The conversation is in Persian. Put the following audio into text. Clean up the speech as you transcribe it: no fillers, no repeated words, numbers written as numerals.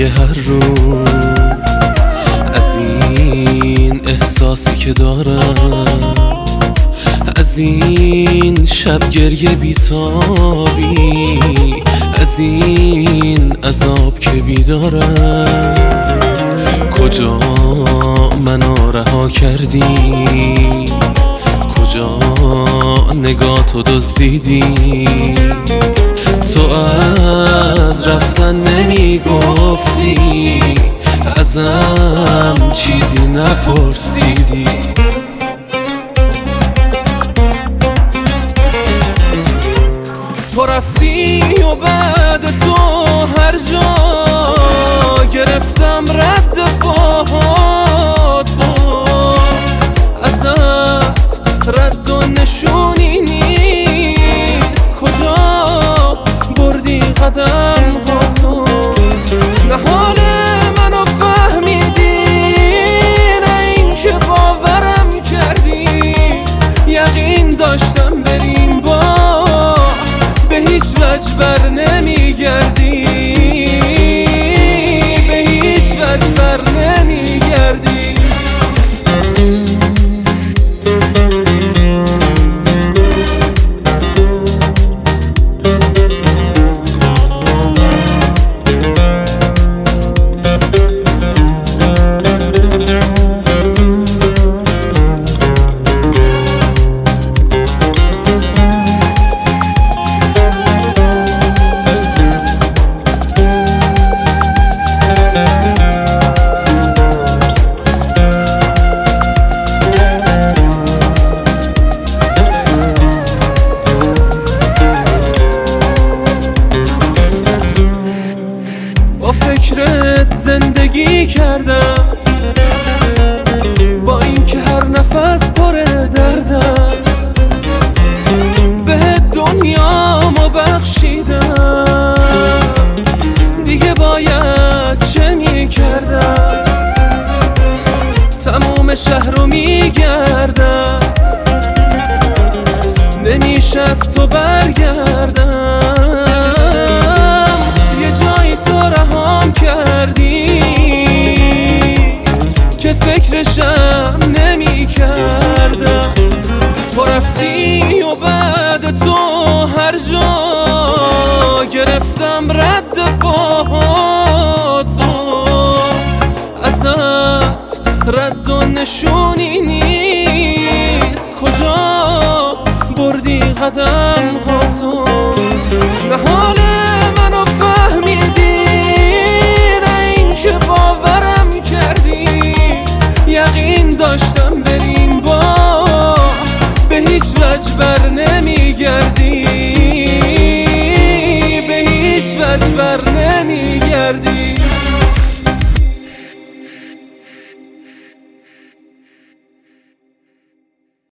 برای هر روز، از این احساسی که دارم، از این شب گریه بیتابی، از این عذاب که بیدارم. کجا منو رها کردی، کجا نگاهتو دزدیدی، تو از رفتن نمیگفتی، ازم چیزی نپرسیدی. تو رفتی و بعد تو هر جا گرفتم رد پاهاتو، ازت رد و نشونی نیست، کجا بردی قدم هاتو. نه حال منو فهمیدی، نه این که باورم کردی، یقین داشتم بریم با به هیچ وجه بر نمیگردی، به هیچ وجه بر نمیگردی. فکرت زندگی کردم، با اینکه هر نفس پر دردم، به دنیامو بخشیدم، دیگه باید چه میکردم؟ تموم شهر رو میگردم، نمیشه از تو برگردم. یه جایی تو رهام کردی که فکرشم نمی کردم. تو رفتی و بعد تو هر جا گرفتم رد پاهاتو، ازت رد و نشونی نیست، کجا بردی قدم هاتو. نه حال منو فهمیدی، نه این که باورم کردی، یقین داشتم بریم با به هیچ وجه بر نمیگردی، به هیچ وجه بر نمیگردی.